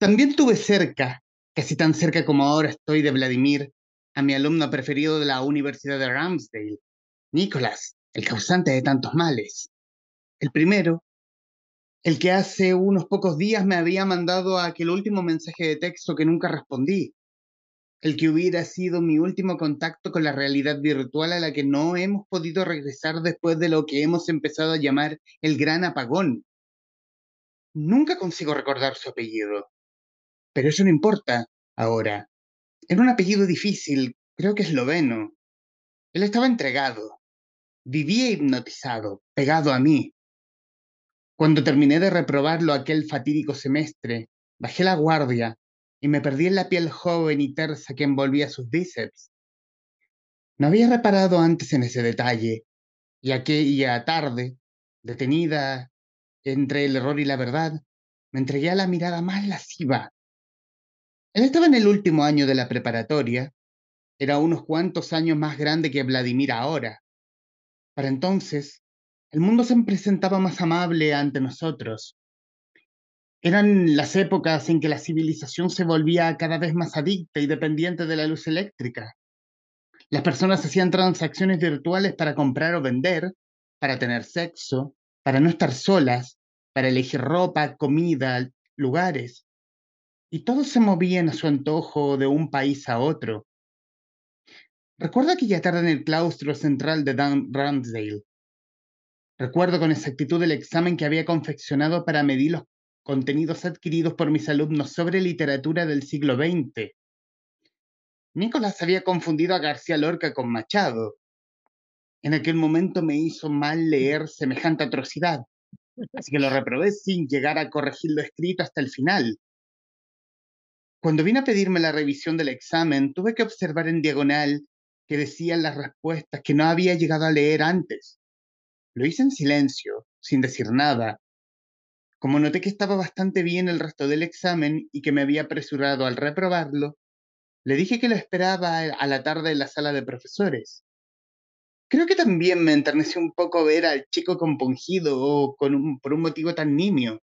También tuve cerca, casi tan cerca como ahora estoy de Vladimir, a mi alumno preferido de la Universidad de Ramsdale, Nicholas, el causante de tantos males. El primero, el que hace unos pocos días me había mandado aquel último mensaje de texto que nunca respondí, el que hubiera sido mi último contacto con la realidad virtual a la que no hemos podido regresar después de lo que hemos empezado a llamar el gran apagón. Nunca consigo recordar su apellido, pero eso no importa ahora. Era un apellido difícil, creo que esloveno. Él estaba entregado, vivía hipnotizado, pegado a mí. Cuando terminé de reprobarlo aquel fatídico semestre, bajé la guardia y me perdí en la piel joven y tersa que envolvía sus bíceps. No había reparado antes en ese detalle, y aquella tarde, detenida entre el error y la verdad, me entregué a la mirada más lasciva. Él estaba en el último año de la preparatoria, era unos cuantos años más grande que Vladimir ahora. Para entonces, el mundo se presentaba más amable ante nosotros. Eran las épocas en que la civilización se volvía cada vez más adicta y dependiente de la luz eléctrica. Las personas hacían transacciones virtuales para comprar o vender, para tener sexo, para no estar solas, para elegir ropa, comida, lugares. Y todos se movían a su antojo de un país a otro. Recuerdo aquella tarde en el claustro central de Ramsdale. Recuerdo con exactitud el examen que había confeccionado para medir los contenidos adquiridos por mis alumnos sobre literatura del siglo XX. Nicolás había confundido a García Lorca con Machado. En aquel momento me hizo mal leer semejante atrocidad, así que lo reprobé sin llegar a corregir lo escrito hasta el final. Cuando vine a pedirme la revisión del examen, tuve que observar en diagonal que decían las respuestas que no había llegado a leer antes. Lo hice en silencio, sin decir nada. Como noté que estaba bastante bien el resto del examen y que me había apresurado al reprobarlo, le dije que lo esperaba a la tarde en la sala de profesores. Creo que también me enterneció un poco ver al chico compungido o por un motivo tan nimio.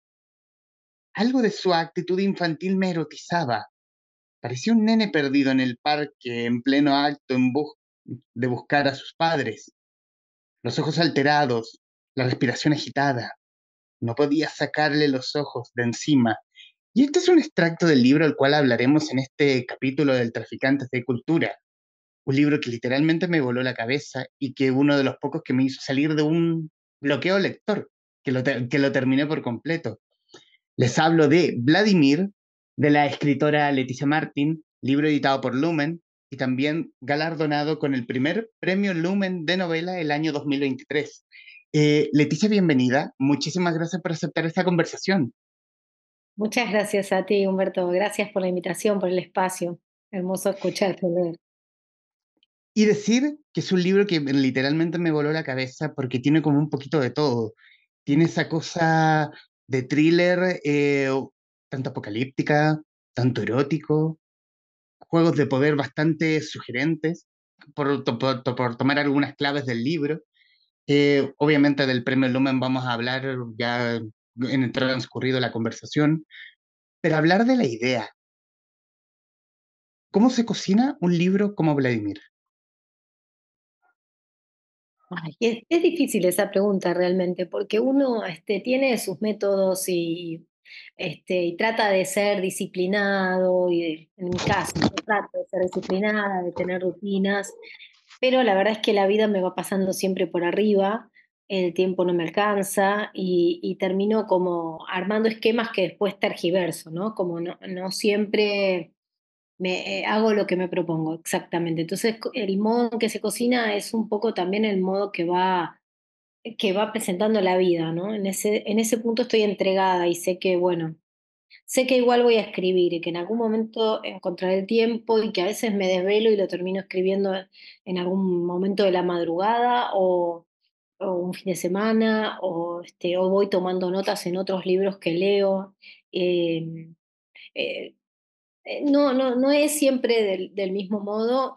Algo de su actitud infantil me erotizaba. Parecía un nene perdido en el parque en pleno acto de buscar a sus padres. Los ojos alterados, la respiración agitada. No podía sacarle los ojos de encima. Y este es un extracto del libro al cual hablaremos en este capítulo del Traficantes de Cultura. Un libro que literalmente me voló la cabeza y que uno de los pocos que me hizo salir de un bloqueo lector, que lo terminé por completo. Les hablo de Vladimir, de la escritora Leticia Martín, libro editado por Lumen y también galardonado con el primer premio Lumen de novela el año 2023. Leticia, bienvenida. Muchísimas gracias por aceptar esta conversación. Muchas gracias a ti, Humberto. Gracias por la invitación, por el espacio. Hermoso escucharte leer. Y decir que es un libro que literalmente me voló la cabeza porque tiene como un poquito de todo. Tiene esa cosa de thriller, tanto apocalíptica, tanto erótico, juegos de poder bastante sugerentes, por tomar algunas claves del libro. Obviamente del premio Lumen vamos a hablar ya en el transcurrido de la conversación, pero hablar de la idea. ¿Cómo se cocina un libro como Vladimir? Ay, es difícil esa pregunta realmente, porque uno tiene sus métodos y trata de ser disciplinado, en mi caso, yo trato de ser disciplinada, de tener rutinas, pero la verdad es que la vida me va pasando siempre por arriba, el tiempo no me alcanza y termino como armando esquemas que después tergiverso, ¿no? Como no siempre hago lo que me propongo, exactamente. Entonces, el modo en que se cocina es un poco también el modo que va presentando la vida, ¿no? En ese punto estoy entregada y sé que, bueno, sé que igual voy a escribir y que en algún momento encontraré el tiempo y que a veces me desvelo y lo termino escribiendo en algún momento de la madrugada o un fin de semana o voy tomando notas en otros libros que leo. Eh, eh, no es siempre del mismo modo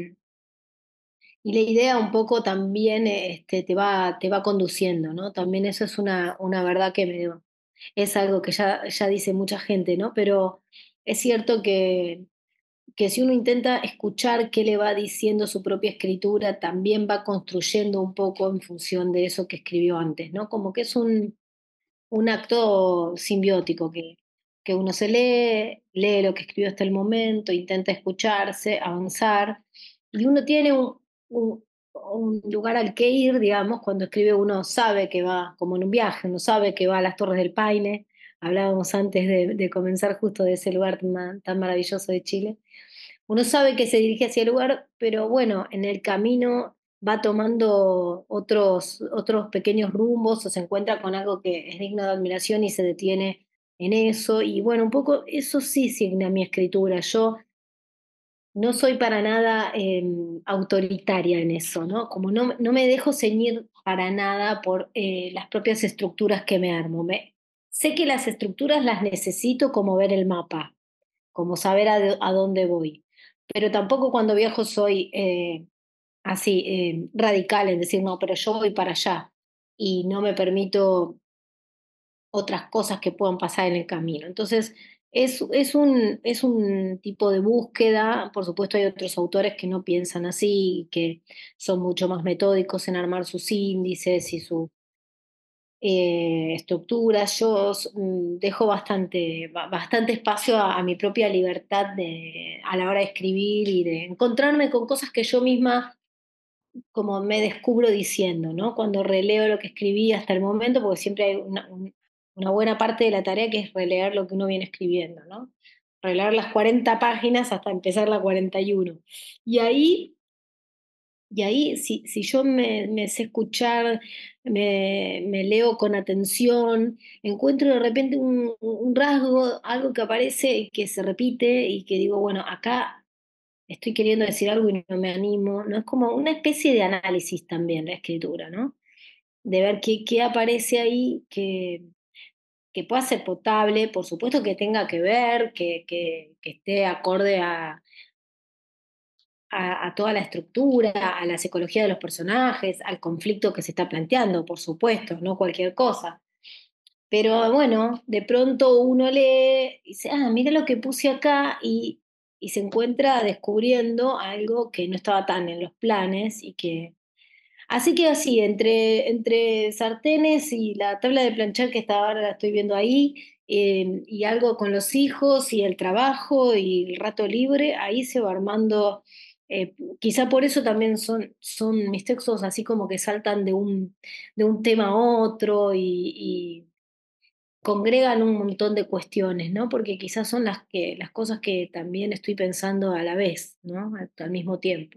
y la idea un poco también te va conduciendo, ¿no? También eso es una verdad que me dio. es algo que ya dice mucha gente, ¿no? Pero es cierto que si uno intenta escuchar qué le va diciendo su propia escritura, también va construyendo un poco en función de eso que escribió antes, ¿no? Como que es un acto simbiótico que uno se lee, lee lo que escribió hasta el momento, intenta escucharse, avanzar, y uno tiene un lugar al que ir, digamos, cuando escribe uno sabe que va, como en un viaje, uno sabe que va a las Torres del Paine, hablábamos antes de comenzar justo de ese lugar tan maravilloso de Chile. Uno sabe que se dirige hacia el lugar, pero bueno, en el camino va tomando otros pequeños rumbos o se encuentra con algo que es digno de admiración y se detiene en eso. Y bueno, un poco eso sí signa mi escritura. Yo no soy para nada autoritaria en eso, ¿no? Como no me dejo ceñir para nada por las propias estructuras que me armo. Sé que las estructuras las necesito como ver el mapa, como saber a dónde voy. Pero tampoco cuando viajo soy así radical en decir, no, pero yo voy para allá y no me permito otras cosas que puedan pasar en el camino. Entonces, es un tipo de búsqueda. Por supuesto, hay otros autores que no piensan así, que son mucho más metódicos en armar sus índices y sus estructuras. Yo dejo bastante espacio a mi propia libertad a la hora de escribir y de encontrarme con cosas que yo misma como me descubro diciendo, ¿no? Cuando releo lo que escribí hasta el momento, porque siempre hay una buena parte de la tarea que es releer lo que uno viene escribiendo, ¿no? Releer las 40 páginas hasta empezar la 41. Y ahí si yo me sé escuchar, me leo con atención, encuentro de repente un rasgo, algo que aparece y que se repite y que digo, bueno, acá estoy queriendo decir algo y no me animo, ¿no? Es como una especie de análisis también la escritura, ¿no? De ver qué aparece ahí que pueda ser potable, por supuesto que tenga que ver, que esté acorde a toda la estructura, a la psicología de los personajes, al conflicto que se está planteando, por supuesto, no cualquier cosa. Pero bueno, de pronto uno lee y dice, ah, mira lo que puse acá y se encuentra descubriendo algo que no estaba tan en los planes y que... Así que así, entre sartenes y la tabla de planchar que está ahora la estoy viendo ahí, y algo con los hijos y el trabajo y el rato libre, ahí se va armando, quizá por eso también son mis textos así como que saltan de un tema a otro y congregan un montón de cuestiones, ¿no? Porque quizás son las cosas que también estoy pensando a la vez, ¿no? Al mismo tiempo.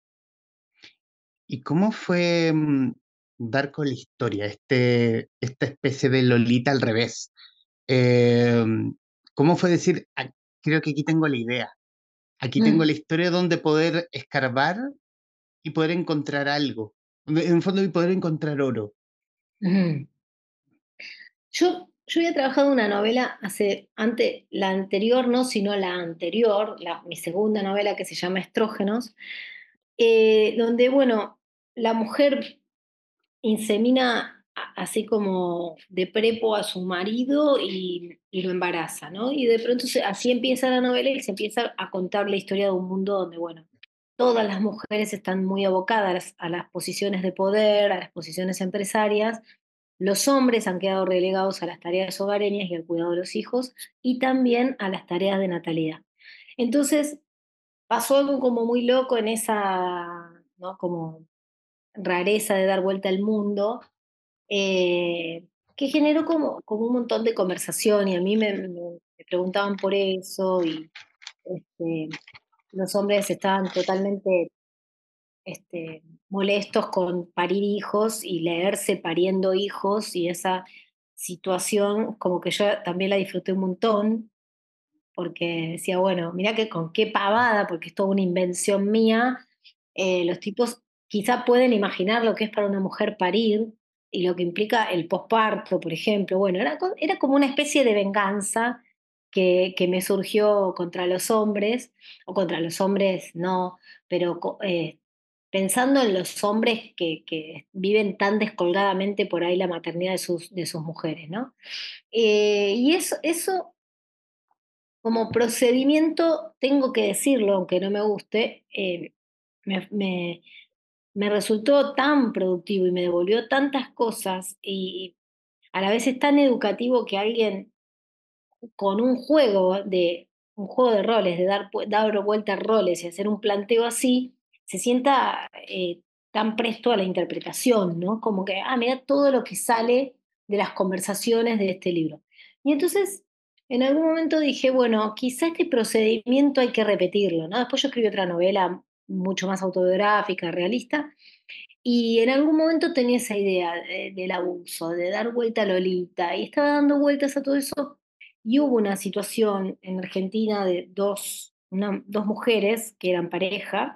¿Y cómo fue dar con la historia, esta especie de Lolita al revés? Eh, ¿Cómo fue decir, "Ah, creo que aquí tengo la idea, aquí tengo Mm, la historia donde poder escarbar y poder encontrar algo, en el fondo y poder encontrar oro"? mm. Yo había trabajado una novela la anterior no, sino la anterior, mi segunda novela que se llama Estrógenos, donde, bueno, la mujer insemina así como de prepo a su marido y lo embaraza, ¿no? Y de pronto así empieza la novela y se empieza a contar la historia de un mundo donde, bueno, todas las mujeres están muy abocadas a las posiciones de poder, a las posiciones empresarias. Los hombres han quedado relegados a las tareas hogareñas y al cuidado de los hijos y también a las tareas de natalidad. Entonces pasó algo como muy loco en esa, ¿no? Como rareza de dar vuelta al mundo, que generó como un montón de conversación y a mí me preguntaban por eso y este, los hombres estaban totalmente molestos con parir hijos y leerse pariendo hijos y esa situación como que yo también la disfruté un montón porque decía, bueno, mira que con qué pavada, porque es toda una invención mía, los tipos quizá pueden imaginar lo que es para una mujer parir y lo que implica el posparto, por ejemplo. Bueno, era como una especie de venganza que me surgió contra los hombres, o contra los hombres no, pero pensando en los hombres que viven tan descolgadamente por ahí la maternidad de sus mujeres, ¿no? Y eso como procedimiento, tengo que decirlo, aunque no me guste, me, me- me resultó tan productivo y me devolvió tantas cosas y a la vez es tan educativo que alguien con un juego de roles, de dar vuelta a roles y hacer un planteo así, se sienta tan presto a la interpretación, ¿no? Como que, mira todo lo que sale de las conversaciones de este libro. Y entonces, en algún momento dije, bueno, quizá este procedimiento hay que repetirlo, ¿no? Después yo escribí otra novela mucho más autobiográfica, realista, y en algún momento tenía esa idea del abuso, de dar vuelta a Lolita, y estaba dando vueltas a todo eso, y hubo una situación en Argentina de dos mujeres que eran pareja,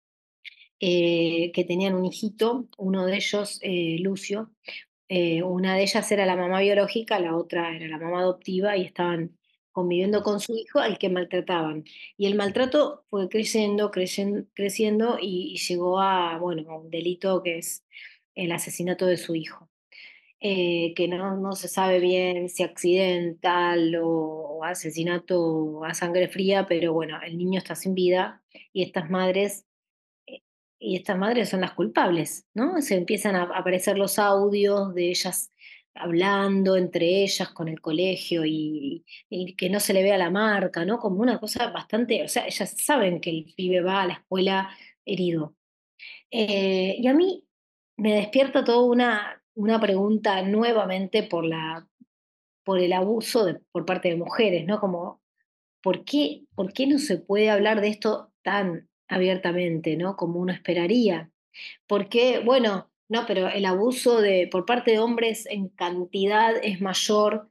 que tenían un hijito, uno de ellos, Lucio, una de ellas era la mamá biológica, la otra era la mamá adoptiva, y estaban conviviendo con su hijo al que maltrataban. Y el maltrato fue creciendo y llegó bueno, a un delito que es el asesinato de su hijo, que no se sabe bien si accidental o asesinato a sangre fría, pero bueno, el niño está sin vida y eh, estas madres son las culpables, ¿no? Se empiezan a aparecer los audios de ellas hablando entre ellas con el colegio y que no se le vea la marca, ¿no? Como una cosa bastante, o sea, ellas saben que el pibe va a la escuela herido. Y a mí me despierta toda una pregunta nuevamente por el abuso por parte de mujeres, ¿no? Como, por qué no se puede hablar de esto tan abiertamente, ¿no? Como uno esperaría? Porque, bueno, no, pero el abuso por parte de hombres en cantidad es mayor.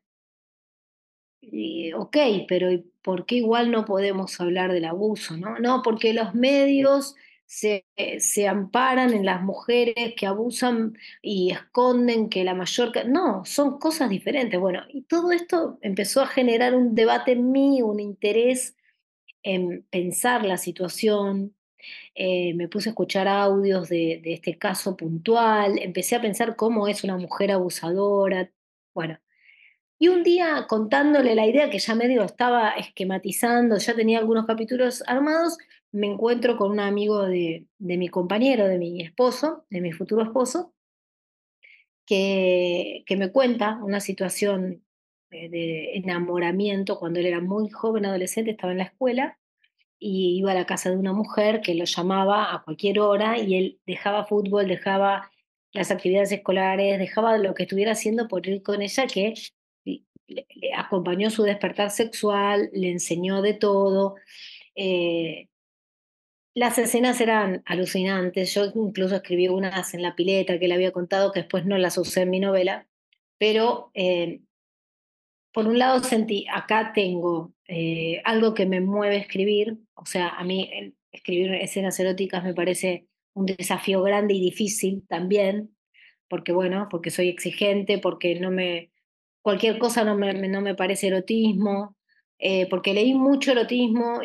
Ok, pero ¿y por qué igual no podemos hablar del abuso, no? No, porque los medios se amparan en las mujeres que abusan y esconden que la mayor... No, son cosas diferentes. Bueno, y todo esto empezó a generar un debate en mí, un interés en pensar la situación. Me puse a escuchar audios de este caso puntual, empecé a pensar cómo es una mujer abusadora. Bueno, y un día contándole la idea que ya medio estaba esquematizando, ya tenía algunos capítulos armados, me encuentro con un amigo de mi compañero, de mi esposo, de mi futuro esposo, que me cuenta una situación de enamoramiento cuando él era muy joven, adolescente, estaba en la escuela y iba a la casa de una mujer que lo llamaba a cualquier hora y él dejaba fútbol, dejaba las actividades escolares, dejaba lo que estuviera haciendo por ir con ella, que le acompañó su despertar sexual, le enseñó de todo. Eh, las escenas eran alucinantes, yo incluso escribí unas en la pileta que le había contado, que después no las usé en mi novela, pero por un lado sentí, acá tengo algo que me mueve a escribir, o sea, a mí escribir escenas eróticas me parece un desafío grande y difícil también, porque bueno, porque soy exigente, porque cualquier cosa no me parece erotismo, porque leí mucho erotismo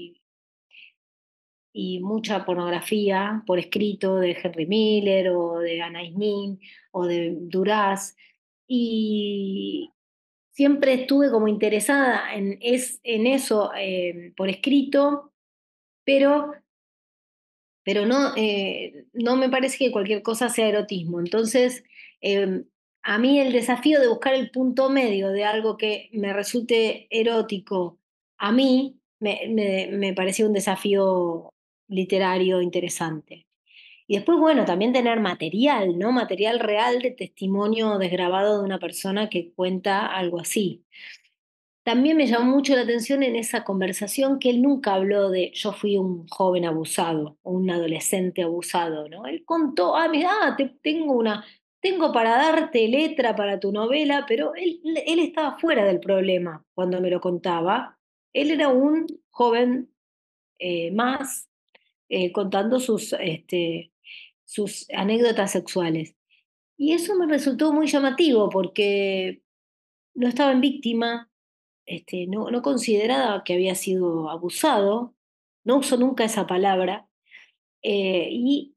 y mucha pornografía por escrito de Henry Miller o de Anais Nin o de Duras. Y siempre estuve como interesada en eso por escrito, pero, pero no, no me parece que cualquier cosa sea erotismo. Entonces, eh, a mí el desafío de buscar el punto medio de algo que me resulte erótico, a mí me parecía un desafío literario interesante. Y después, bueno, también tener material, ¿no? Material real de testimonio desgrabado de una persona que cuenta algo así. También me llamó mucho la atención en esa conversación que él nunca habló de yo fui un joven abusado o un adolescente abusado, ¿no? Él contó, mira, tengo para darte letra para tu novela, pero él estaba fuera del problema cuando me lo contaba. Él era un joven más contando sus anécdotas sexuales. Y eso me resultó muy llamativo porque no estaba en víctima, no consideraba que había sido abusado, no usó nunca esa palabra, y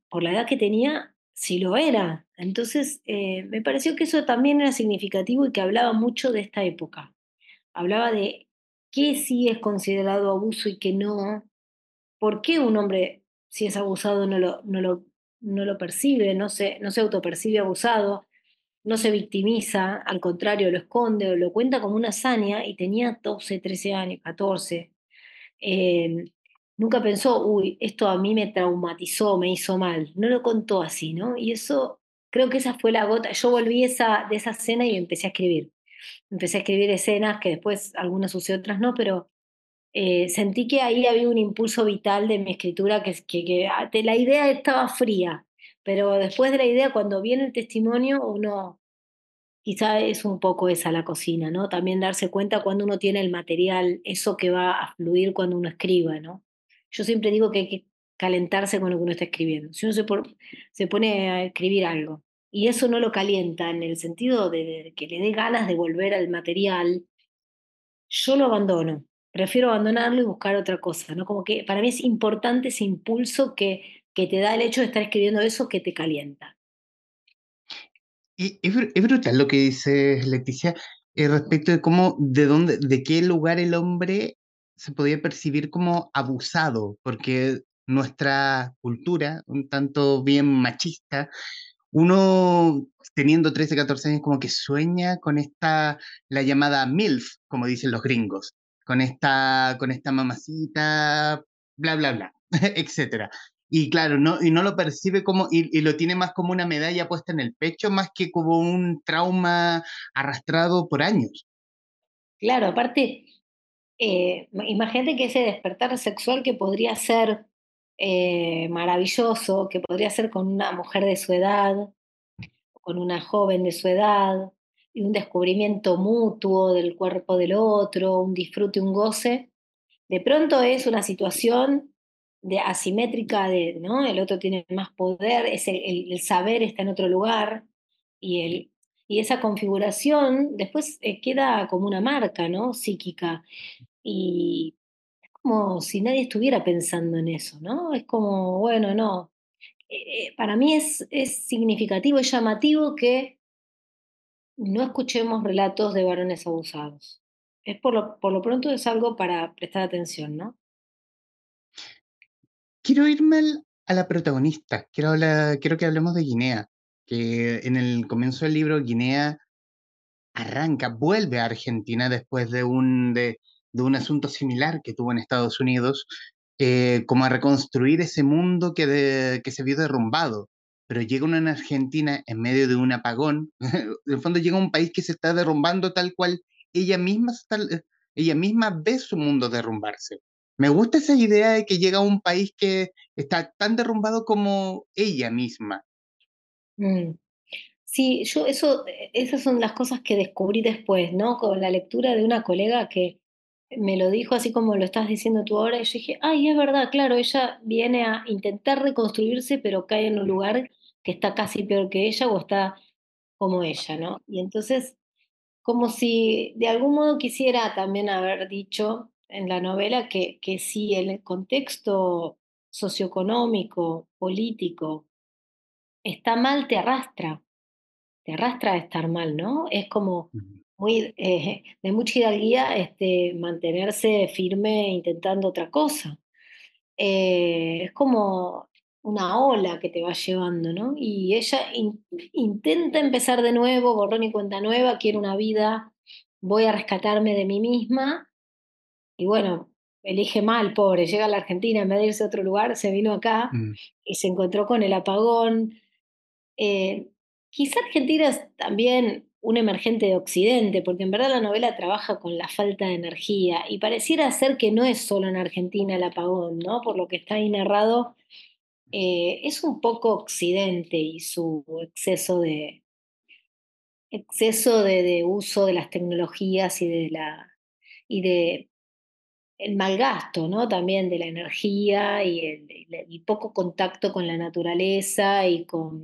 por la edad que tenía, sí lo era. Entonces, me pareció que eso también era significativo y que hablaba mucho de esta época. Hablaba de qué sí es considerado abuso y qué no, por qué un hombre, si es abusado, no lo percibe, no se autopercibe abusado, no se victimiza, al contrario, lo esconde o lo cuenta como una hazaña y tenía 12, 13 años, 14. Eh, Nunca pensó, uy, esto a mí me traumatizó, me hizo mal. No lo contó así, ¿no? Y eso, creo que esa fue la gota. Yo volví de esa escena y empecé a escribir. Empecé a escribir escenas que después algunas usé, otras no, pero sentí que ahí había un impulso vital de mi escritura, la idea estaba fría, pero después de la idea, cuando viene el testimonio, uno quizá es un poco esa la cocina, ¿no? También darse cuenta cuando uno tiene el material, eso que va a fluir cuando uno escriba, ¿no? Yo siempre digo que hay que calentarse con lo que uno está escribiendo. Si uno se pone a escribir algo y eso no lo calienta en el sentido de que le dé ganas de volver al material, yo lo abandono. Prefiero abandonarlo y buscar otra cosa, ¿no? Como que para mí es importante ese impulso que te da el hecho de estar escribiendo eso que te calienta. Y es brutal lo que dices, Leticia, respecto de cómo, de dónde, de qué lugar el hombre se podía percibir como abusado, porque nuestra cultura, un tanto bien machista, uno teniendo 13 14 años como que sueña con esta, la llamada MILF, como dicen los gringos, con esta mamacita, bla, bla, bla, etcétera. Y claro, no, y no lo percibe como, y lo tiene más como una medalla puesta en el pecho, más que como un trauma arrastrado por años. Claro, aparte, imagínate que ese despertar sexual que podría ser maravilloso, que podría ser con una mujer de su edad, con una joven de su edad, y un descubrimiento mutuo del cuerpo del otro, un disfrute, un goce. De pronto es una situación de asimétrica de, ¿no? El otro tiene más poder, el saber está en otro lugar y, y esa configuración después queda como una marca, ¿no? Psíquica. Y como si nadie estuviera pensando en eso, ¿no? Es como, bueno, no. Para mí es significativo, es llamativo que no escuchemos relatos de varones abusados. Es por lo pronto es algo para prestar atención, ¿no? Quiero irme a la protagonista, quiero que hablemos de Guinea, que en el comienzo del libro Guinea vuelve a Argentina después de un asunto similar que tuvo en Estados Unidos, como a reconstruir ese mundo que se vio derrumbado. Pero llega una en Argentina en medio de un apagón, en el fondo llega a un país que se está derrumbando tal cual ella misma, ella misma ve su mundo derrumbarse. Me gusta esa idea de que llega a un país que está tan derrumbado como ella misma. Mm. Sí, yo eso, esas son las cosas que descubrí después, ¿no? Con la lectura de una colega que me lo dijo así como lo estás diciendo tú ahora, y yo dije, ay, es verdad, claro, ella viene a intentar reconstruirse, pero cae en un lugar que está casi peor que ella o está como ella, ¿no? Y entonces, como si de algún modo quisiera también haber dicho en la novela que si el contexto socioeconómico, político, está mal, te arrastra a estar mal, ¿no? Es como muy de mucha hidalguía mantenerse firme intentando otra cosa. Es como una ola que te va llevando, ¿no? Y ella intenta empezar de nuevo, borrón y cuenta nueva, quiere una vida, voy a rescatarme de mí misma, y bueno, elige mal, pobre, llega a la Argentina, en vez de irse a otro lugar, se vino acá Mm. y se encontró con el apagón. eh, Quizá Argentina es también un emergente de Occidente, porque en verdad la novela trabaja con la falta de energía y pareciera ser que no es solo en Argentina el apagón, ¿no? Por lo que está ahí narrado, es un poco Occidente y su exceso de uso de las tecnologías y de el mal gasto, ¿no? También de la energía y poco contacto con la naturaleza y con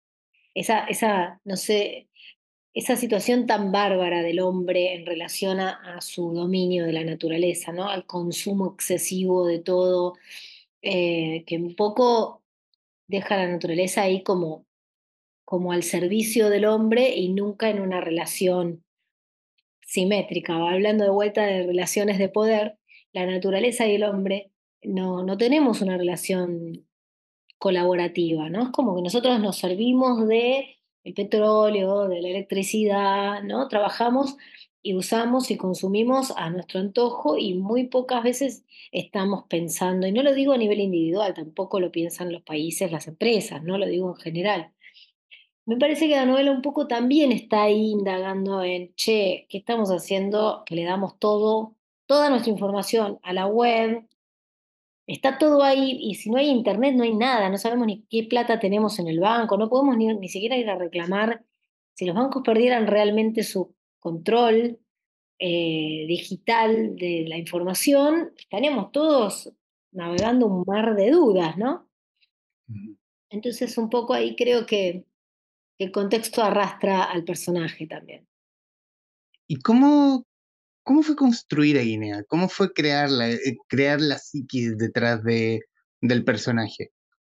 no sé, esa situación tan bárbara del hombre en relación a su dominio de la naturaleza, ¿no? Al consumo excesivo de todo, que un poco deja la naturaleza ahí como al servicio del hombre y nunca en una relación simétrica. Hablando de vuelta de relaciones de poder, la naturaleza y el hombre no tenemos una relación colaborativa, ¿no? Es como que nosotros nos servimos de el petróleo, de la electricidad, ¿no? Trabajamos y usamos y consumimos a nuestro antojo y muy pocas veces estamos pensando, y no lo digo a nivel individual, tampoco lo piensan los países, las empresas, no lo digo en general. Me parece que la novela un poco también está ahí indagando en, che, ¿qué estamos haciendo? Que le damos todo, toda nuestra información a la web, está todo ahí y si no hay internet no hay nada, no sabemos ni qué plata tenemos en el banco, no podemos ni siquiera ir a reclamar. Si los bancos perdieran realmente su control digital de la información, estaríamos todos navegando un mar de dudas, ¿no? Ujú. Entonces un poco ahí creo que el contexto arrastra al personaje también. ¿Y cómo fue construir a Guinea? ¿Cómo fue crear la psiquis detrás del personaje?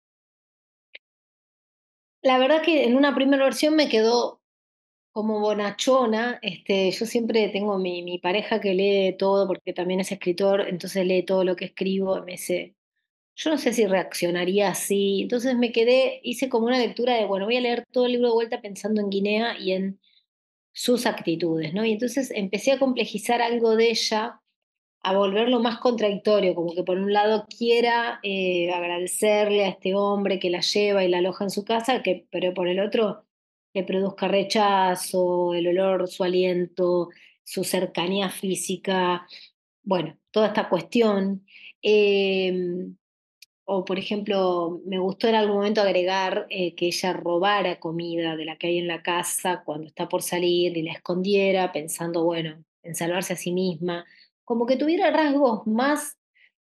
La verdad que en una primera versión me quedó como bonachona. Yo siempre tengo mi pareja que lee todo porque también es escritor, entonces lee todo lo que escribo, me dice, yo no sé si reaccionaría así. Entonces me quedé, hice como una lectura de, bueno, voy a leer todo el libro de vuelta pensando en Guinea y en sus actitudes, ¿no? Y entonces empecé a complejizar algo de ella, a volverlo más contradictorio, como que por un lado quiera agradecerle a este hombre que la lleva y la aloja en su casa, pero por el otro le produzca rechazo, el olor, su aliento, su cercanía física, bueno, toda esta cuestión. Eh, o, por ejemplo, me gustó en algún momento agregar que ella robara comida de la que hay en la casa cuando está por salir y la escondiera, pensando, bueno, en salvarse a sí misma. Como que tuviera rasgos más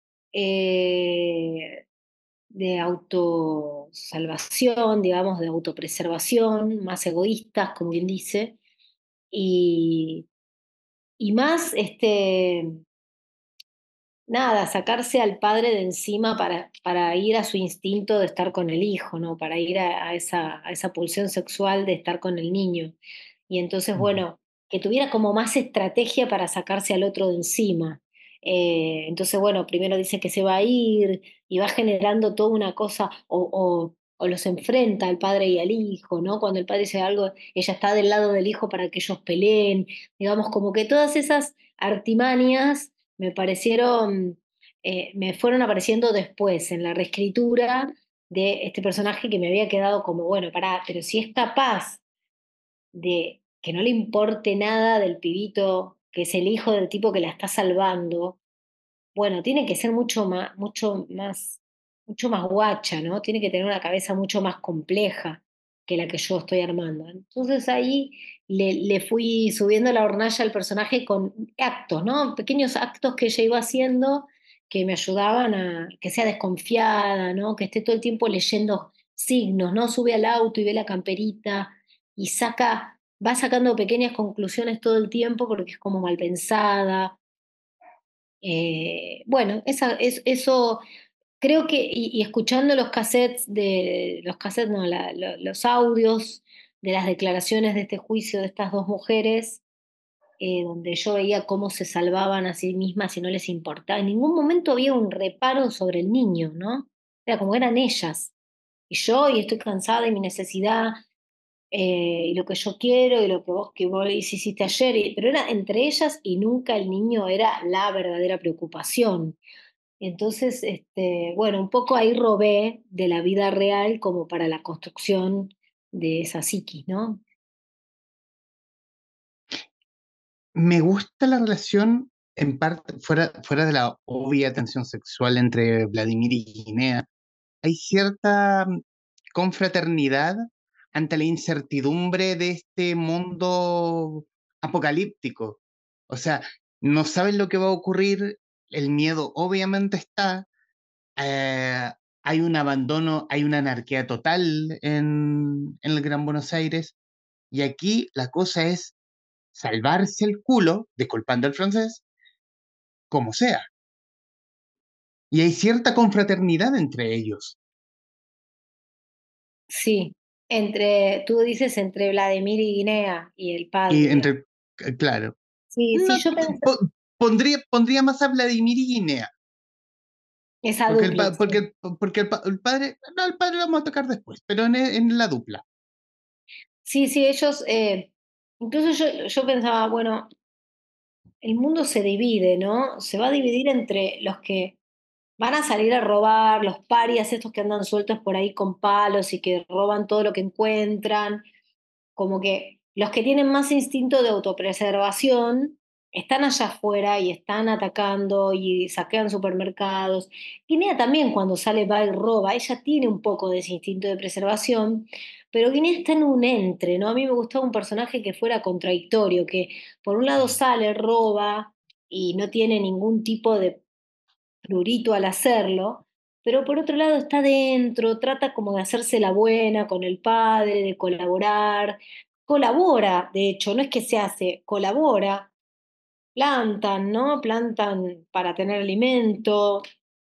eh, de autosalvación, digamos, de autopreservación, más egoístas, como bien dice, y, y más nada, sacarse al padre de encima para ir a su instinto de estar con el hijo, ¿no? Para ir a esa pulsión sexual de estar con el niño. Y entonces, Ujú. bueno, que tuviera como más estrategia para sacarse al otro de encima. Entonces, bueno, primero dice que se va a ir y va generando toda una cosa, o los enfrenta al padre y al hijo, ¿no? Cuando el padre dice algo, ella está del lado del hijo para que ellos peleen, digamos, como que todas esas artimañas me fueron apareciendo después en la reescritura de este personaje que me había quedado como, bueno, pará, pero si es capaz de que no le importe nada del pibito, que es el hijo del tipo que la está salvando, bueno, tiene que ser mucho más guacha, ¿no? Tiene que tener una cabeza mucho más compleja que la que yo estoy armando. Entonces ahí le fui subiendo la hornalla al personaje con actos, ¿no? Pequeños actos que ella iba haciendo que me ayudaban a que sea desconfiada, ¿no? Que esté todo el tiempo leyendo signos, ¿no? Sube al auto y ve la camperita y va sacando pequeñas conclusiones todo el tiempo porque es como mal pensada. Bueno, eso creo que, y escuchando los cassettes, no, los audios de las declaraciones de este juicio de estas dos mujeres, donde yo veía cómo se salvaban a sí mismas y no les importaba. En ningún momento había un reparo sobre el niño, ¿no? Era como eran ellas. Y estoy cansada y mi necesidad, y lo que yo quiero, y lo que vos hiciste ayer, pero era entre ellas y nunca el niño era la verdadera preocupación. Entonces, bueno, un poco ahí robé de la vida real como para la construcción de esa psiquis, ¿no? Me gusta la relación, en parte, fuera de la obvia tensión sexual entre Vladimir y Guinea. Hay cierta confraternidad ante la incertidumbre de este mundo apocalíptico. O sea, no saben lo que va a ocurrir, el miedo obviamente está, eh, hay un abandono, hay una anarquía total en el Gran Buenos Aires, y aquí la cosa es salvarse el culo, disculpando el francés, como sea. Y hay cierta confraternidad entre ellos. Sí, tú dices entre Vladimir y Guinea y el Y padre, digamos. entre, claro, Sí, sí, no, yo pensé pondría más a Vladimir y Guinea, esa porque dupla, sí. el padre, no, el padre lo vamos a tocar después, pero en la dupla. Sí, sí, ellos, incluso yo pensaba, bueno, el mundo se divide, ¿no? Se va a dividir entre los que van a salir a robar, los parias estos que andan sueltos por ahí con palos y que roban todo lo que encuentran, como que los que tienen más instinto de autopreservación están allá afuera y están atacando y saquean supermercados. Guinea también cuando sale va y roba, ella tiene un poco de ese instinto de preservación, pero Guinea está en un entre, ¿no? A mí me gustaba un personaje que fuera contradictorio, que por un lado sale, roba y no tiene ningún tipo de prurito al hacerlo, pero por otro lado está dentro, trata como de hacerse la buena con el padre, de colaborar, colabora, de hecho, no es que se hace, colabora, plantan, ¿no? Plantan para tener alimento.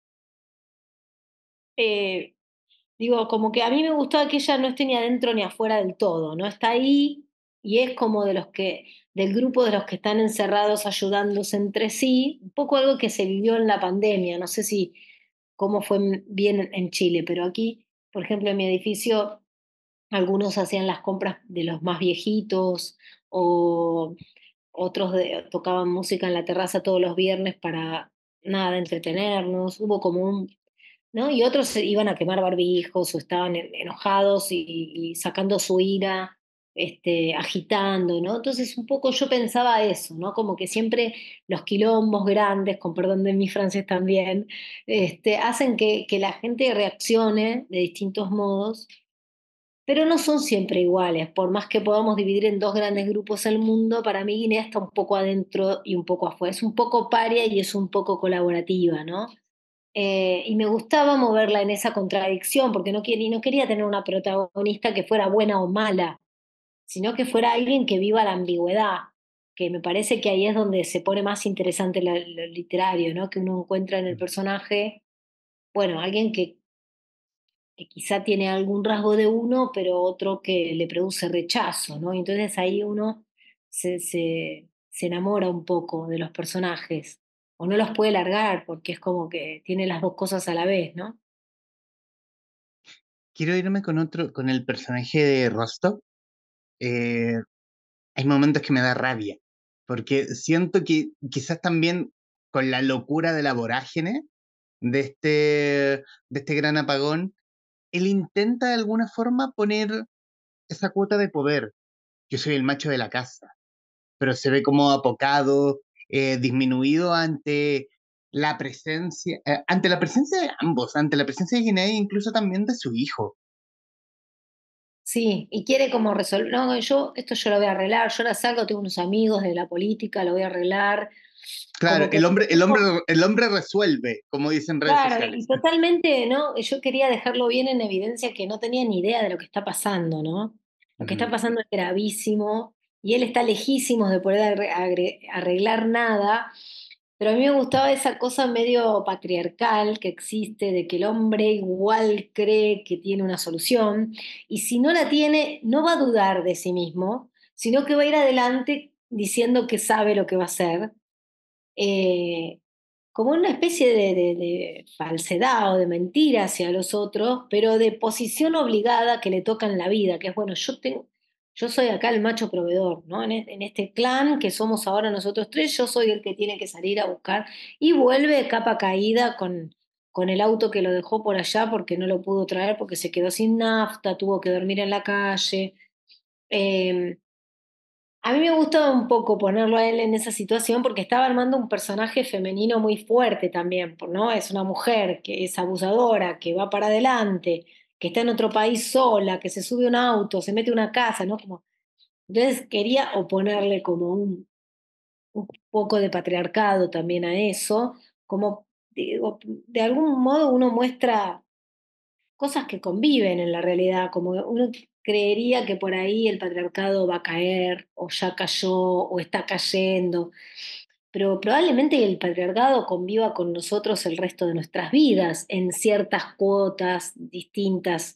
eh, Digo, como que a mí me gustaba que ella no esté ni adentro ni afuera del todo, ¿no? Está ahí y es como del grupo de los que están encerrados ayudándose entre sí, un poco algo que se vivió en la pandemia, no sé si cómo fue bien en Chile, pero aquí, por ejemplo, en mi edificio, algunos hacían las compras de los más viejitos o otros tocaban música en la terraza todos los viernes para nada, entretenernos, hubo como ¿no? Y otros se iban a quemar barbijos o estaban enojados y sacando su ira, agitando, ¿no? Entonces un poco yo pensaba eso, ¿no? Como que siempre los quilombos grandes, con perdón de mi francés también, hacen que la gente reaccione de distintos modos, pero no son siempre iguales. Por más que podamos dividir en dos grandes grupos el mundo, para mí Guinea está un poco adentro y un poco afuera. Es un poco paria y es un poco colaborativa, ¿no? Y me gustaba moverla en esa contradicción, porque no quería tener una protagonista que fuera buena o mala, sino que fuera alguien que viva la ambigüedad, que me parece que ahí es donde se pone más interesante lo literario, ¿no? Que uno encuentra en el personaje, bueno, alguien que quizá tiene algún rasgo de uno, pero otro que le produce rechazo, ¿no? Y entonces ahí uno se enamora un poco de los personajes, o no los puede largar, porque es como que tiene las dos cosas a la vez, ¿no? Quiero irme con el personaje de Rostov. Eh, Hay momentos que me da rabia, porque siento que quizás también con la locura de la vorágine de este gran apagón, él intenta de alguna forma poner esa cuota de poder. Yo soy el macho de la casa, pero se ve como apocado, disminuido ante la presencia de ambos, ante la presencia de Guinea e incluso también de su hijo. Sí, y quiere como resolver, no, esto yo lo voy a arreglar, yo ahora salgo, tengo unos amigos de la política, lo voy a arreglar, Claro, como que el hombre resuelve, como dicen redes claro, y sociales. totalmente, ¿no? Yo quería dejarlo bien en evidencia que no tenía ni idea de lo que está pasando, ¿no? Lo que está Ujú. pasando es gravísimo y él está lejísimos de poder arreglar nada, pero a mí me gustaba esa cosa medio patriarcal que existe de que el hombre igual cree que tiene una solución y si no la tiene, no va a dudar de sí mismo, sino que va a ir adelante diciendo que sabe lo que va a hacer, eh, como una especie de falsedad o de mentira hacia los otros, pero de posición obligada que le toca en la vida, que es, bueno, yo soy acá el macho proveedor, ¿no? En este clan que somos ahora nosotros tres, yo soy el que tiene que salir a buscar y vuelve capa caída con el auto que lo dejó por allá porque no lo pudo traer porque se quedó sin nafta, tuvo que dormir en la calle. Eh, a mí me gustaba un poco ponerlo a él en esa situación porque estaba armando un personaje femenino muy fuerte también, ¿no? Es una mujer que es abusadora, que va para adelante, que está en otro país sola, que se sube a un auto, se mete a una casa, ¿no? Entonces quería oponerle como un poco de patriarcado también a eso, como digo, de algún modo uno muestra cosas que conviven en la realidad, como uno creería que por ahí el patriarcado va a caer, o ya cayó, o está cayendo, pero probablemente el patriarcado conviva con nosotros el resto de nuestras vidas en ciertas cuotas distintas.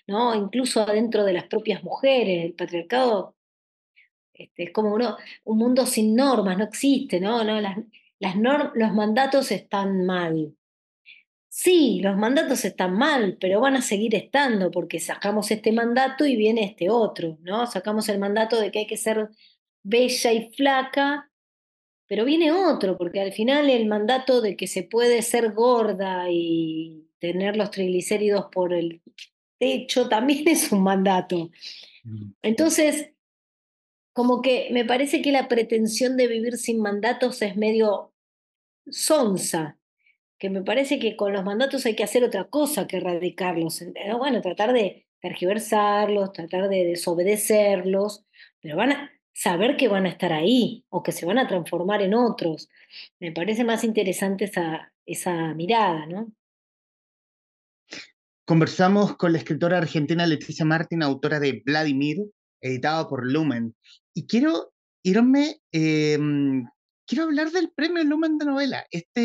¿no? Incluso adentro de las propias mujeres. El patriarcado es como un mundo sin normas, no existe, ¿no? No, los mandatos están mal. Sí, los mandatos están mal, pero van a seguir estando porque sacamos este mandato y viene este otro, ¿no? Sacamos el mandato de que hay que ser bella y flaca, pero viene otro, porque al final el mandato de que se puede ser gorda y tener los triglicéridos por el techo también es un mandato. Mm. Entonces, como que me parece que la pretensión de vivir sin mandatos es medio sonsa, que me parece que con los mandatos hay que hacer otra cosa que erradicarlos. Bueno, tratar de tergiversarlos, tratar de desobedecerlos, pero van a saber que van a estar ahí o que se van a transformar en otros. Me parece más interesante esa mirada, ¿no? Conversamos con la escritora argentina Leticia Martín, autora de Vladimir, editado por Lumen. Y irme, quiero hablar del premio Lumen de novela.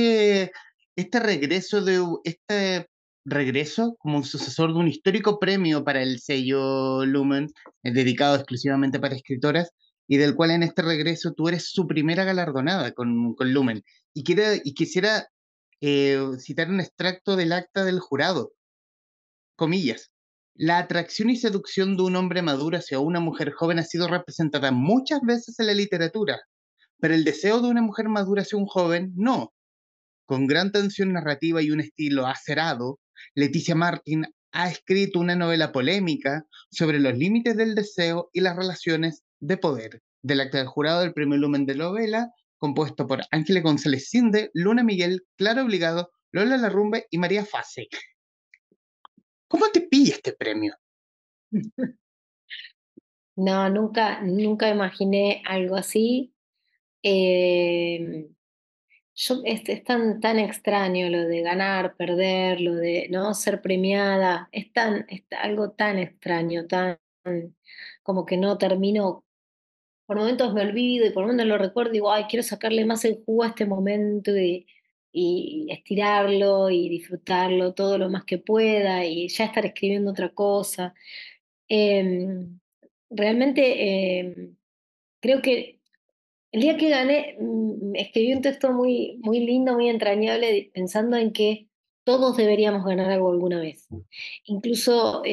Este regreso como un sucesor de un histórico premio para el sello Lumen, dedicado exclusivamente para escritoras, y del cual en este regreso tú eres su primera galardonada con Lumen. Y quisiera citar un extracto del acta del jurado, comillas. La atracción y seducción de un hombre maduro hacia una mujer joven ha sido representada muchas veces en la literatura, pero el deseo de una mujer madura hacia un joven no. Con gran tensión narrativa y un estilo acerado, Leticia Martin ha escrito una novela polémica sobre los límites del deseo y las relaciones de poder, del acta del jurado del Premio Lumen de Novela, compuesto por Ángeles González Cinde, Luna Miguel, Clara Obligado, Lola Larrumbe y María Fase. ¿Cómo te pilla este premio? No, nunca imaginé algo así. Eh, es tan extraño lo de ganar, perder, lo de no ser premiada, algo tan extraño, tan como que no termino, por momentos me olvido y por momentos lo recuerdo y digo, ay, quiero sacarle más el jugo a este momento y estirarlo y disfrutarlo todo lo más que pueda y ya estar escribiendo otra cosa. Em, Realmente creo que el día que gané, escribí un texto muy lindo, muy entrañable, pensando en que todos deberíamos ganar algo alguna vez. Incluso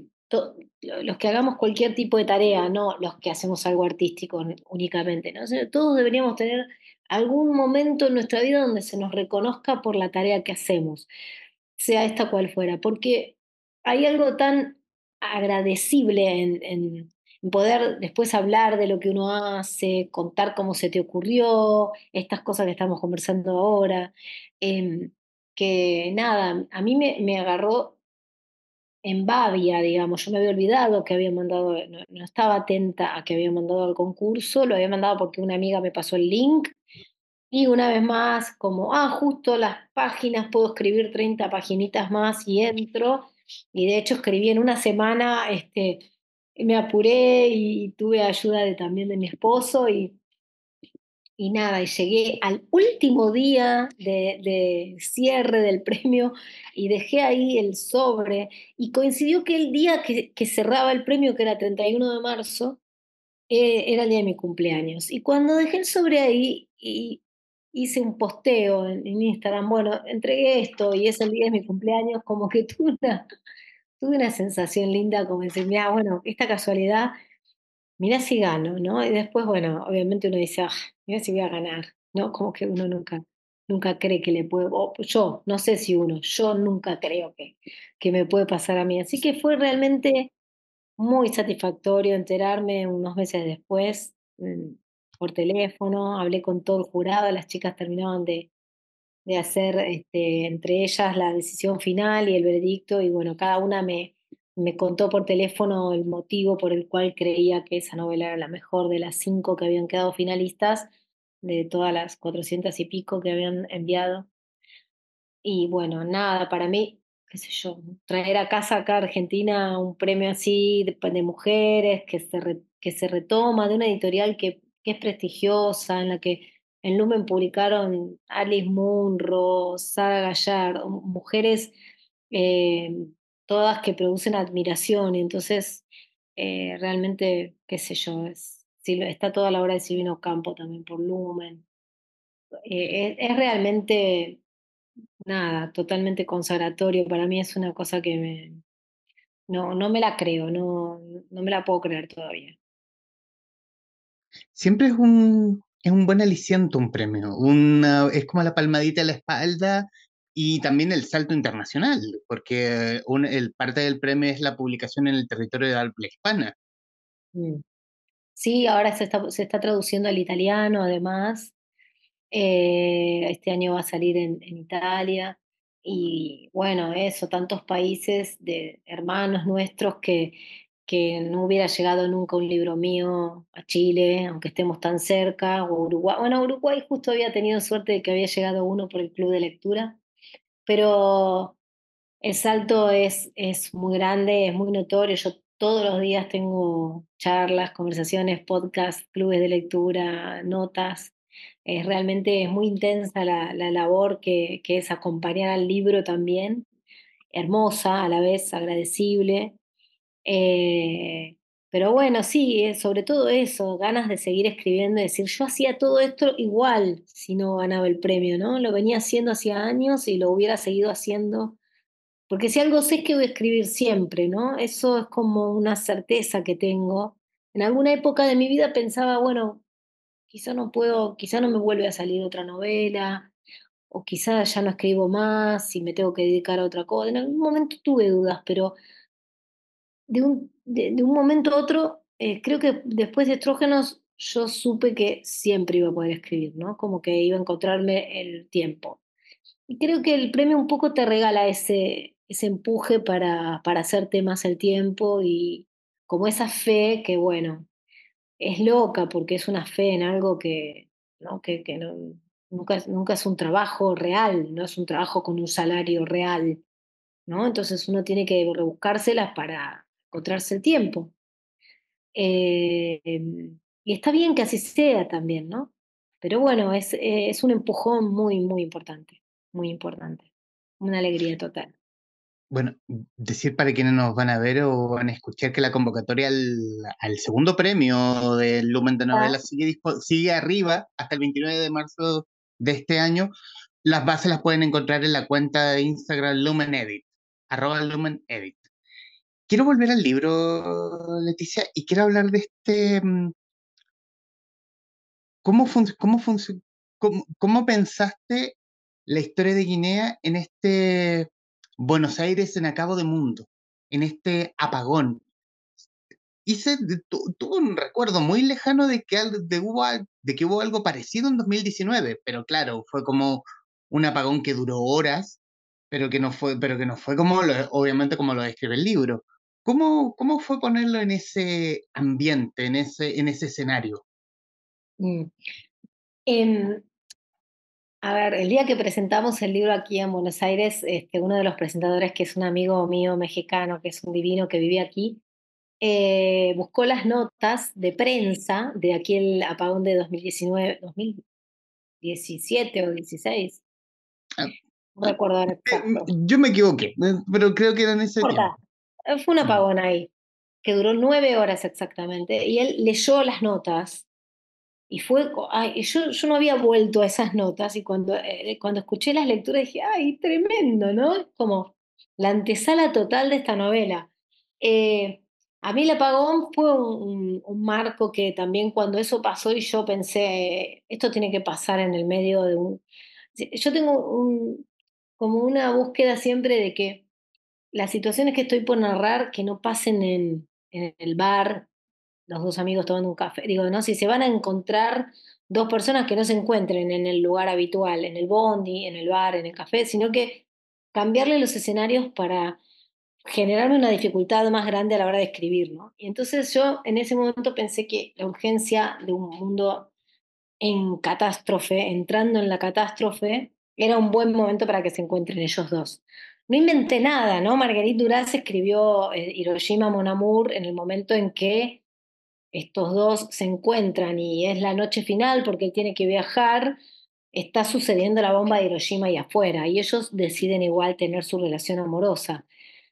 los que hagamos cualquier tipo de tarea, no los que hacemos algo artístico únicamente, ¿no? O sea, todos deberíamos tener algún momento en nuestra vida donde se nos reconozca por la tarea que hacemos, sea esta cual fuera, porque hay algo tan agradecible en poder después hablar de lo que uno hace, contar cómo se te ocurrió, estas cosas que estamos conversando ahora, em, que nada, a mí me agarró en babia, digamos, yo me había olvidado que había mandado, no estaba atenta a que había mandado al concurso, lo había mandado porque una amiga me pasó el link y una vez más, como, justo las páginas, puedo escribir 30 paginitas más y entro. Y de hecho escribí en una semana, me apuré y tuve ayuda también de mi esposo y nada, y llegué al último día de cierre del premio y dejé ahí el sobre. Y coincidió que el día que cerraba el premio, que era 31 de marzo, era el día de mi cumpleaños. Y cuando dejé el sobre ahí y hice un posteo en Instagram, bueno, entregué esto y es el día de mi cumpleaños, como que tuve una sensación linda, como decir, mira, bueno, esta casualidad, mirá si gano, ¿no? Y después, bueno, obviamente uno dice, mira si voy a ganar, ¿no? Como que uno nunca cree que le puede, o yo, no sé si uno, yo nunca creo que me puede pasar a mí. Así que fue realmente muy satisfactorio enterarme unos meses después, por teléfono, hablé con todo el jurado, las chicas terminaban de hacer entre ellas la decisión final y el veredicto, y bueno, cada una me contó por teléfono el motivo por el cual creía que esa novela era la mejor de las 5 que habían quedado finalistas, de todas las 400 y pico que habían enviado. Y bueno, nada, para mí, qué sé yo, traer acá a Argentina un premio así de mujeres que se retoma de una editorial que es prestigiosa, en la que en Lumen publicaron Alice Munro, Sara Gallardo, mujeres eh, todas que producen admiración, y entonces realmente, qué sé yo, está toda la obra de Silvino Campo también por Lumen. Es realmente, nada, totalmente consagratorio, para mí es una cosa que no me la creo, no me la puedo creer todavía. Siempre es un buen aliciente un premio, es como la palmadita en la espalda y también el salto internacional, porque parte del premio es la publicación en el territorio de habla hispana. Mm. Sí, ahora se está traduciendo al italiano además. Este año va a salir en Italia. Y bueno, eso, tantos países de hermanos nuestros que no hubiera llegado nunca un libro mío a Chile, aunque estemos tan cerca, o Uruguay. Bueno, Uruguay justo había tenido suerte de que había llegado uno por el club de lectura, pero el salto es muy grande, es muy notorio. Yo todos los días tengo charlas, conversaciones, podcasts, clubes de lectura, notas. Realmente es muy intensa la labor que es acompañar al libro también, hermosa, a la vez agradecible. Eh, pero bueno, sí, sobre todo eso, ganas de seguir escribiendo y decir, yo hacía todo esto igual si no ganaba el premio, ¿no? Lo venía haciendo hacía años y lo hubiera seguido haciendo porque si algo sé es que voy a escribir siempre, ¿no? Eso es como una certeza que tengo. En alguna época de mi vida pensaba, bueno, quizá no puedo, quizá no me vuelve a salir otra novela, o quizá ya no escribo más y me tengo que dedicar a otra cosa. En algún momento tuve dudas, pero de un momento a otro, creo que después de Estrógenos, yo supe que siempre iba a poder escribir, ¿no? Como que iba a encontrarme el tiempo. Y creo que el premio un poco te regala ese empuje para hacerte más el tiempo y como esa fe que, bueno, es loca porque es una fe en algo ¿no? que nunca es un trabajo real, no es un trabajo con un salario real, ¿no? Entonces uno tiene que rebuscárselas para encontrarse el tiempo. Y está bien que así sea también, ¿no? Pero bueno, es un empujón muy, muy importante, muy importante. Una alegría total. Bueno, decir para quienes nos van a ver o van a escuchar que la convocatoria al segundo premio del Lumen de Ah, Novela sigue arriba hasta el 29 de marzo de este año. Las bases las pueden encontrar en la cuenta de Instagram Lumen Edit, @Lumen Edit. Quiero volver al libro, Leticia, y quiero hablar de cómo pensaste la historia de Guinea en este Buenos Aires en acabo de mundo, en este apagón. Tuve un recuerdo muy lejano de que hubo algo parecido en 2019, pero claro, fue como un apagón que duró horas, pero que no fue obviamente como lo describe el libro. ¿Cómo fue ponerlo en ese ambiente, en ese escenario? mm. Em, a ver, el día que presentamos el libro aquí en Buenos Aires, uno de los presentadores, que es un amigo mío mexicano, que es un divino que vive aquí, buscó las notas de prensa de aquel apagón de 2019, 2017 o 16, Ah, no ah, recuerdo ahora exacto. yo me equivoqué, pero creo que era en ese No importa. tiempo. Fue un Mm. apagón ahí, que duró 9 horas exactamente, y él leyó las notas y ay, yo no había vuelto a esas notas y cuando escuché las lecturas dije, ay, tremendo, ¿no? Es como la antesala total de esta novela. Eh, a mí el apagón fue un marco que también cuando eso pasó y yo pensé, esto tiene que pasar en el medio de un... Yo tengo como una búsqueda siempre de que las situaciones que estoy por narrar, que no pasen en el bar, los dos amigos tomando un café. Digo, ¿no? Si se van a encontrar dos personas que no se encuentren en el lugar habitual, en el bondi, en el bar, en el café, sino que cambiarle los escenarios para generarme una dificultad más grande a la hora de escribir, ¿no? Y entonces yo en ese momento pensé que la urgencia de un mundo en catástrofe, entrando en la catástrofe, era un buen momento para que se encuentren ellos dos. No inventé nada, ¿no? Marguerite Duras escribió Hiroshima Mon Amour en el momento en que estos dos se encuentran y es la noche final porque él tiene que viajar, está sucediendo la bomba de Hiroshima y afuera, y ellos deciden igual tener su relación amorosa.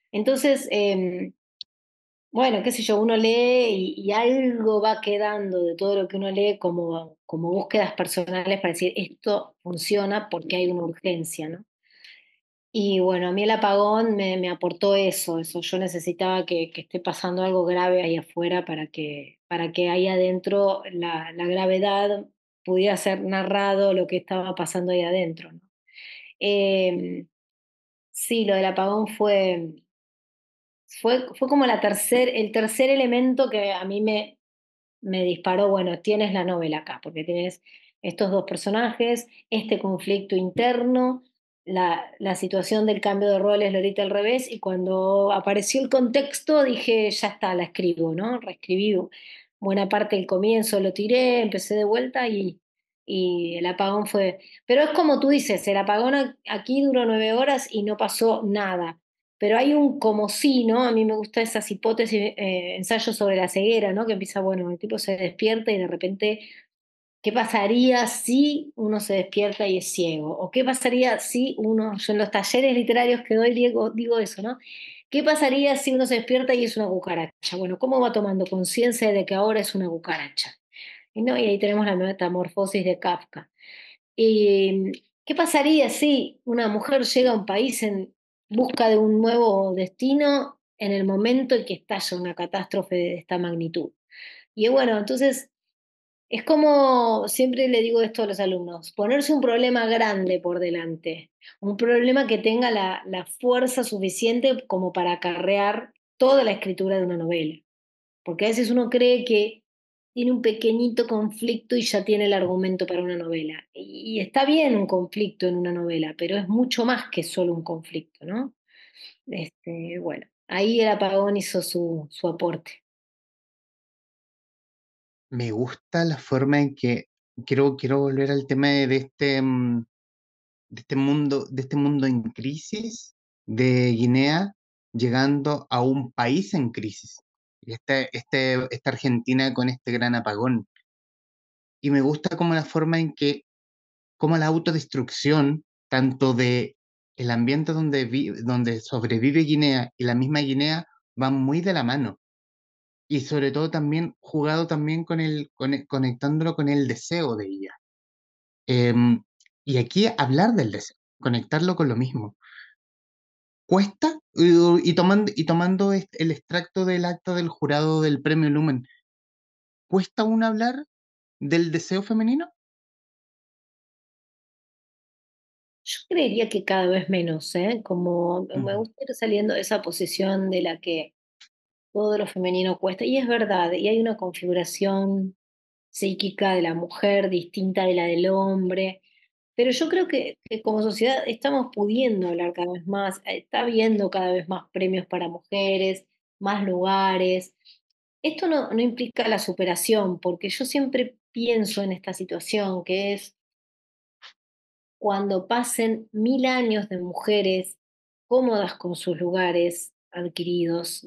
Entonces, bueno, qué sé yo, uno lee y algo va quedando de todo lo que uno lee como búsquedas personales para decir esto funciona porque hay una urgencia, ¿no? Y bueno, a mí el apagón me aportó eso. Yo necesitaba que esté pasando algo grave ahí afuera para que ahí adentro la gravedad pudiera ser narrado lo que estaba pasando ahí adentro, ¿no? Eh, sí, lo del apagón fue como el tercer elemento que a mí me disparó, bueno, tienes la novela acá, porque tienes estos dos personajes, este conflicto interno, la situación del cambio de roles, Lolita al revés, y cuando apareció el contexto dije, ya está, la escribo, ¿no? Reescribí buena parte del comienzo, lo tiré, empecé de vuelta y el apagón fue... Pero es como tú dices, el apagón aquí duró 9 horas y no pasó nada. Pero hay un como sí, ¿no? A mí me gustan esas hipótesis, ensayos sobre la ceguera, ¿no? Que empieza, bueno, el tipo se despierta y de repente, ¿qué pasaría si uno se despierta y es ciego? ¿O qué pasaría si uno, yo en los talleres literarios que doy digo eso, ¿no? ¿Qué pasaría si uno se despierta y es una cucaracha? Bueno, ¿cómo va tomando conciencia de que ahora es una cucaracha? Y, ¿no? Y ahí tenemos la metamorfosis de Kafka. ¿Qué pasaría si una mujer llega a un país en busca de un nuevo destino en el momento en que estalla una catástrofe de esta magnitud? Y bueno, entonces es como siempre le digo esto a los alumnos, ponerse un problema grande por delante, un problema que tenga la fuerza suficiente como para acarrear toda la escritura de una novela. Porque a veces uno cree que tiene un pequeñito conflicto y ya tiene el argumento para una novela. Y está bien un conflicto en una novela, pero es mucho más que solo un conflicto, ¿no? Bueno, ahí el apagón hizo su aporte. Me gusta la forma en que quiero volver al tema de este mundo en crisis de Guinea, llegando a un país en crisis. Y esta Argentina con este gran apagón. Y me gusta como la forma en que, como la autodestrucción, tanto de el ambiente donde sobrevive Guinea y la misma Guinea, van muy de la mano. Y sobre todo también jugado también conectándolo con el deseo de ella. Em, y aquí hablar del deseo, conectarlo con lo mismo. Cuesta, y tomando el extracto del acta del jurado del premio Lumen, ¿cuesta aún hablar del deseo femenino? Yo creería que cada vez menos, ¿eh? Como me Ujú. gusta ir saliendo de esa posición de la que todo lo femenino cuesta. Y es verdad, y hay una configuración psíquica de la mujer distinta de la del hombre. Pero yo creo que como sociedad estamos pudiendo hablar cada vez más, está habiendo cada vez más premios para mujeres, más lugares. Esto no implica la superación, porque yo siempre pienso en esta situación, que es cuando pasen 1000 años de mujeres cómodas con sus lugares adquiridos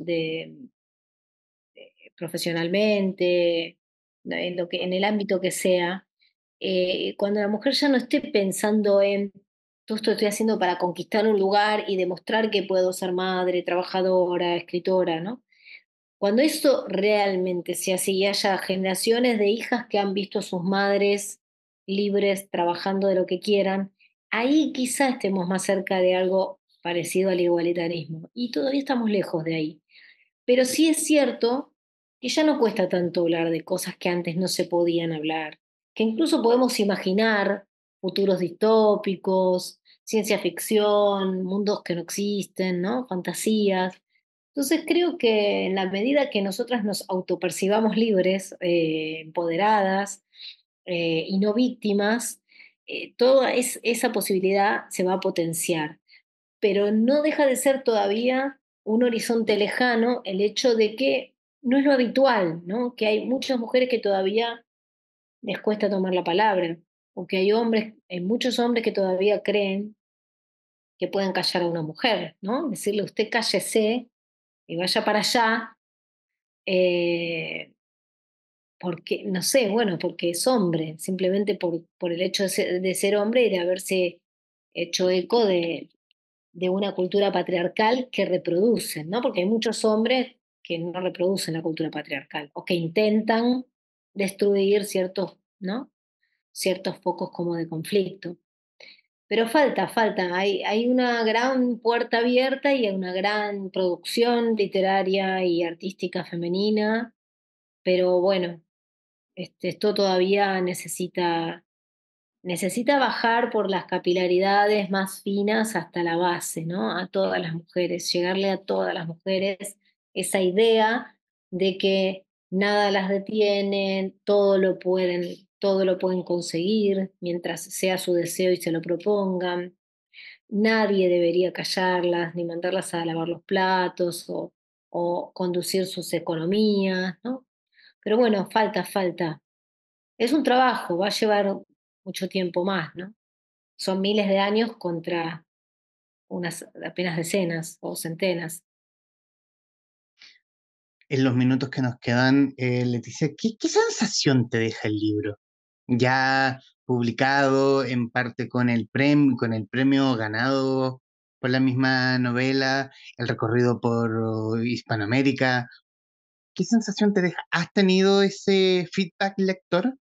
profesionalmente, en el ámbito que sea, cuando la mujer ya no esté pensando en todo esto estoy haciendo para conquistar un lugar y demostrar que puedo ser madre, trabajadora, escritora, ¿no? Cuando eso realmente sea así y haya generaciones de hijas que han visto a sus madres libres, trabajando de lo que quieran, ahí quizá estemos más cerca de algo parecido al igualitarismo. Y todavía estamos lejos de ahí. Pero sí es cierto que ya no cuesta tanto hablar de cosas que antes no se podían hablar, que incluso podemos imaginar futuros distópicos, ciencia ficción, mundos que no existen, ¿no? Fantasías. Entonces creo que en la medida que nosotras nos autopercibamos libres, empoderadas y no víctimas, toda esa posibilidad se va a potenciar, pero no deja de ser todavía un horizonte lejano el hecho de que no es lo habitual, ¿no? Que hay muchas mujeres que todavía les cuesta tomar la palabra, o que hay muchos hombres que todavía creen que pueden callar a una mujer, ¿no? Decirle usted cállese y vaya para allá, eh, porque, no sé, bueno, porque es hombre, simplemente por el hecho de ser hombre y de haberse hecho eco de una cultura patriarcal que reproducen, ¿no? Porque hay muchos hombres que no reproducen la cultura patriarcal o que intentan destruir ciertos, ¿no? Ciertos focos como de conflicto. Pero falta, hay una gran puerta abierta y hay una gran producción literaria y artística femenina, pero bueno, esto todavía necesita bajar por las capilaridades más finas hasta la base, ¿no? A todas las mujeres, llegarle a todas las mujeres esa idea de que nada las detiene, todo lo pueden conseguir mientras sea su deseo y se lo propongan. Nadie debería callarlas ni mandarlas a lavar los platos o conducir sus economías, ¿no? Pero bueno, falta. Es un trabajo, va a llevar mucho tiempo más, ¿no? Son miles de años contra unas apenas decenas o centenas. En los minutos que nos quedan, Leticia, ¿qué sensación te deja el libro? Ya publicado en parte con el premio ganado por la misma novela, el recorrido por Hispanoamérica. ¿Qué sensación te deja? ¿Has tenido ese feedback lector?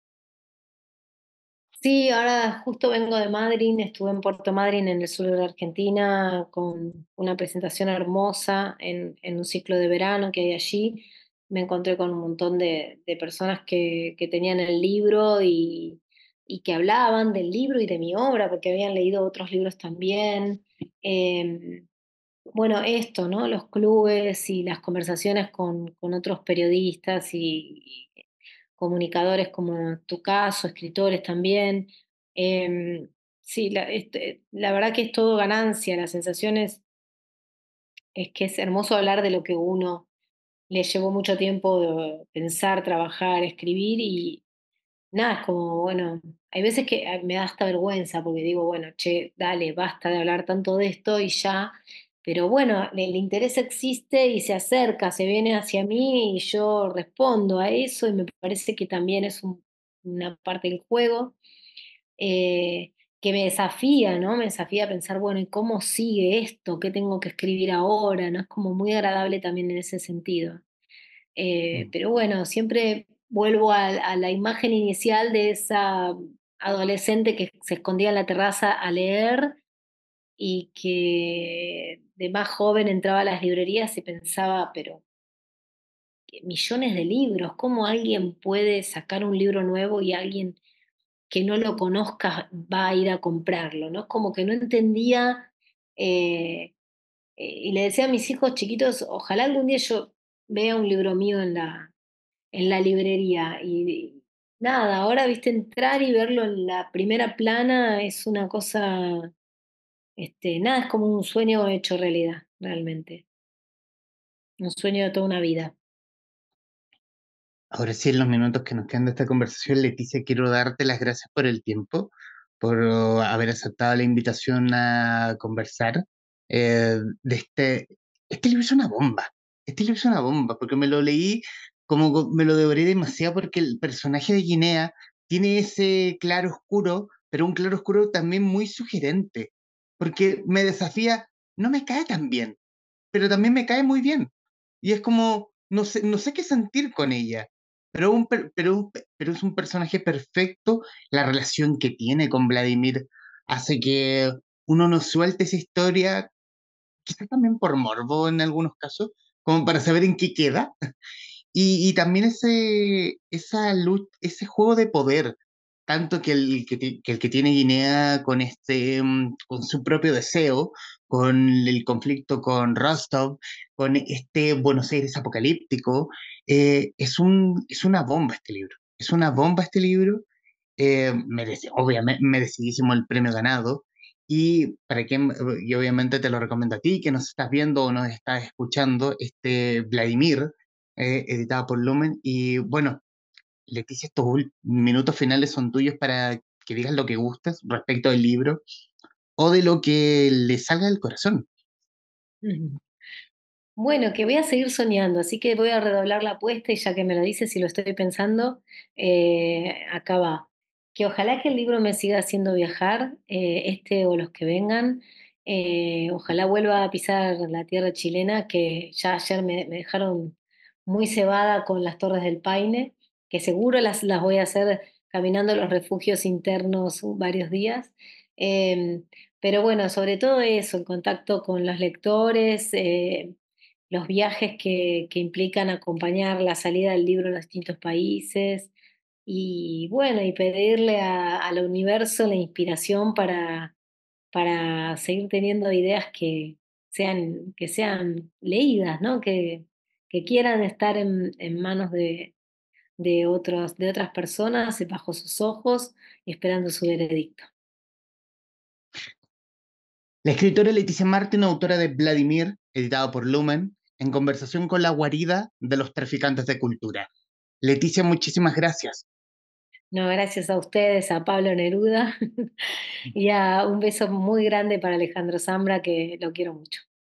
Sí, ahora justo vengo de Madryn, estuve en Puerto Madryn, en el sur de la Argentina, con una presentación hermosa en un ciclo de verano que hay allí. Me encontré con un montón de personas que tenían el libro y que hablaban del libro y de mi obra, porque habían leído otros libros también. Eh, bueno, esto, ¿no? Los clubes y las conversaciones con otros periodistas y comunicadores como en tu caso, escritores también. Sí, la verdad que es todo ganancia, la sensación es que es hermoso hablar de lo que uno le llevó mucho tiempo de pensar, trabajar, escribir y nada, es como, bueno, hay veces que me da hasta vergüenza porque digo, bueno, che, dale, basta de hablar tanto de esto y ya, pero bueno, el interés existe y se acerca, se viene hacia mí y yo respondo a eso y me parece que también es una parte del juego que me desafía, ¿no? Me desafía a pensar, bueno, ¿y cómo sigue esto? ¿Qué tengo que escribir ahora? ¿No? Es como muy agradable también en ese sentido. Mm. Pero bueno, siempre vuelvo a la imagen inicial de esa adolescente que se escondía en la terraza a leer y que de más joven entraba a las librerías y pensaba, pero que millones de libros, ¿cómo alguien puede sacar un libro nuevo y alguien que no lo conozca va a ir a comprarlo? ¿No? Es como que no entendía y le decía a mis hijos chiquitos, ojalá algún día yo vea un libro mío en la librería. Y nada, ahora, viste, entrar y verlo en la primera plana es una cosa, nada, es como un sueño hecho realidad, realmente. Un sueño de toda una vida. Ahora sí, en los minutos que nos quedan de esta conversación, Leticia, quiero darte las gracias por el tiempo, por haber aceptado la invitación a conversar. De este libro es una bomba. Este libro es una bomba, porque me lo leí me lo devoré demasiado porque el personaje de Guinea tiene ese claro oscuro, pero un claro oscuro también muy sugerente, porque me desafía, no me cae tan bien, pero también me cae muy bien. Y es como, no sé qué sentir con ella, pero es un personaje perfecto. La relación que tiene con Vladimir hace que uno no suelte esa historia, quizás también por morbo en algunos casos, como para saber en qué queda. Y también esa luz, ese juego de poder, tanto que el que tiene Guinea con con su propio deseo, con el conflicto con Rostov, con este Buenos Aires apocalíptico, es una bomba este libro. Es una bomba este libro. Obviamente, merecidísimo el premio ganado. Y obviamente te lo recomiendo a ti, que nos estás viendo o nos estás escuchando, Vladimir, editado por Lumen. Y bueno, Leticia, estos minutos finales son tuyos para que digas lo que gustes respecto del libro o de lo que le salga del corazón. Ujú. Bueno, que voy a seguir soñando, así que voy a redoblar la apuesta y ya que me lo dices y lo estoy pensando, acá va. Que ojalá que el libro me siga haciendo viajar, este o los que vengan, Ojalá vuelva a pisar la tierra chilena, que ya ayer me dejaron muy cebada con las Torres del Paine, que seguro las voy a hacer caminando los refugios internos varios días. Eh, pero bueno, sobre todo eso, el contacto con los lectores, los viajes que implican acompañar la salida del libro en los distintos países y bueno, y pedirle al universo la inspiración para seguir teniendo ideas que sean leídas, ¿no? Que quieran estar en manos de otras personas bajo sus ojos y esperando su veredicto. La escritora Leticia Martin, autora de Vladimir, editado por Lumen, en conversación con la guarida de los traficantes de cultura. Leticia, muchísimas gracias. No, gracias a ustedes, a Pablo Neruda y a un beso muy grande para Alejandro Zambra, que lo quiero mucho.